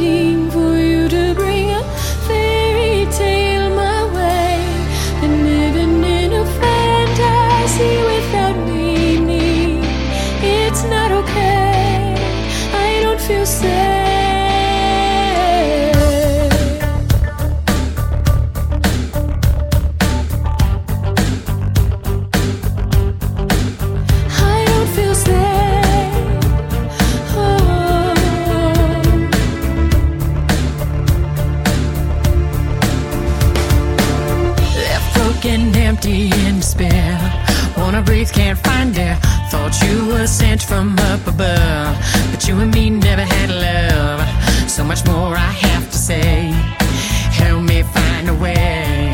waiting for you to bring a fairy tale my way. Been living in a fantasy without meaning. It's not okay, I don't feel safe. Empty in despair, wanna breathe, can't find air. Thought you were sent from up above, but you and me never had love. So much more I have to say, help me find a way.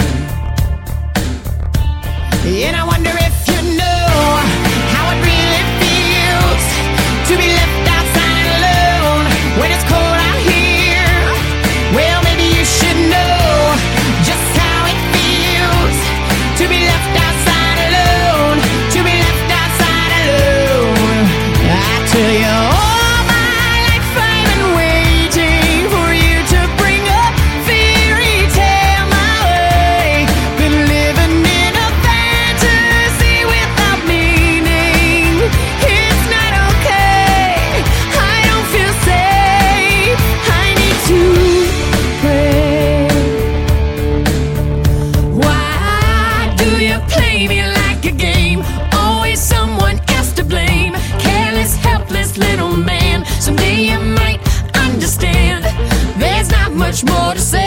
And I wonder if you know how it really feels to be left outside alone when it's cold out here. Well, maybe you should know just how it feels to be left outside alone, to be left outside alone. I tell you, all my life I've been waiting for you to bring a fairy tale my way. Been living in a fantasy without meaning. It's not okay, I don't feel safe, I need to pray. Why do you play me like a game? Always someone else to blame. Careless, helpless little man. Someday you might understand. There's not much more to say.